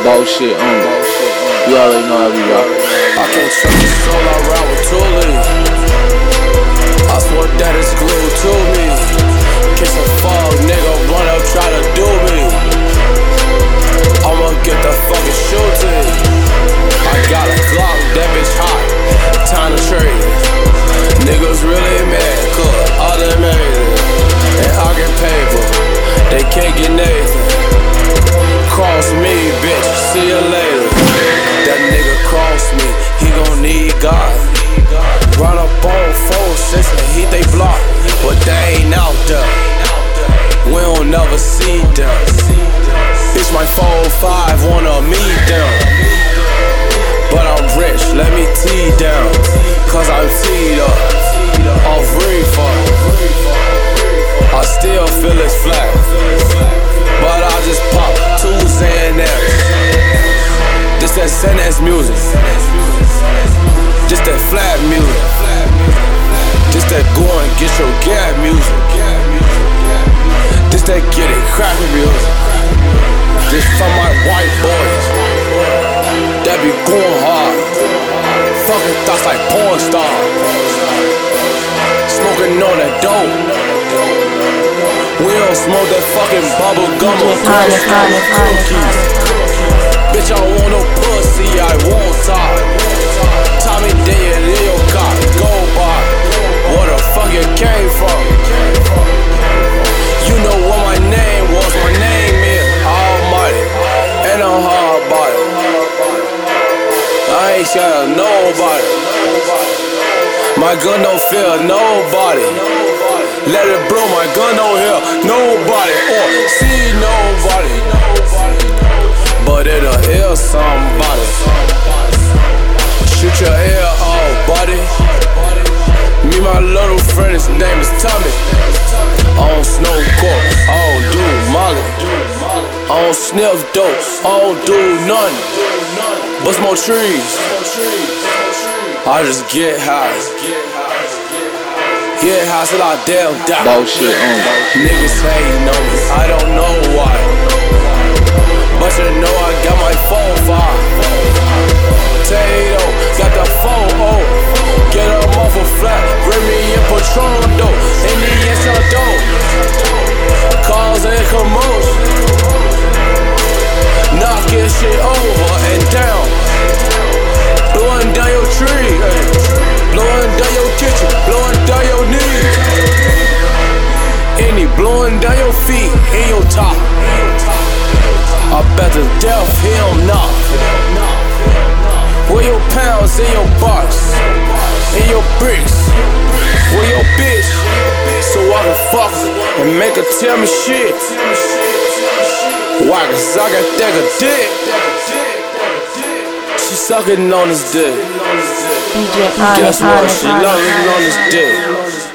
Bullshit on it. You already know how we rock. I can't trust the soul I ride with Thule. I swear that it's glued to me. Kiss a fog, nigga, run up, try to do me. I'ma get the fucking shooting. I got a Glock, that bitch hot. Time to trade it. Niggas really mad, cause all them made it. And I get paper, they can't get Nathan. Cross me, bitch, see you later. That nigga cross me, he gon' need God. Run up on 4-6 and hit they block, but they ain't out there. We don't never see them. Bitch, my 4-5 wanna meet them. But I'm rich, let me tee down, cause I'm teed up, off reefer. I still feel it's flat, but I just pop 2 Xanax. This that Xanax music, just that flat music, just that go and get your gap music, just that get it crackin' music. This for my white boys that be going hard, fucking thoughts like porn star, smoking on that dope. We don't smoke that fucking bubble gum or cookies. Bitch, I don't want no pussy, I want top. Tommy dead in your car, go by. Where the fuck you came from? You know what my name was, my name is Almighty, and I'm hard body. I ain't scared of nobody. My gun don't fear nobody. Let it blow, my gun don't hear nobody or see nobody, but it'll hear somebody. Shoot your ear off, buddy. Me, my little friend, his name is Tommy. I don't snow coke, I don't do molly, I don't sniff dope, I don't do nothing but smoke trees. I just get high. Get high till I damn die. Bullshit on it. Niggas hating on me, I don't know why, but you know I got my 4-5. Tato, got the 4-0. Get them off a flat, bring me in Patron dope, Indian shell dope, causing commotion, knocking shit over and down, blowing down your tree, blowing down your kitchen, blowing down your knees, any blowing down your feet, in your top. I bet the death him not. Where your pounds in your box, in your bricks, where your bitch, so I can fuck her and make her tell me shit. Why? Cause I got that good dick. She sucking on his dick. Guess what? She loving on his dick.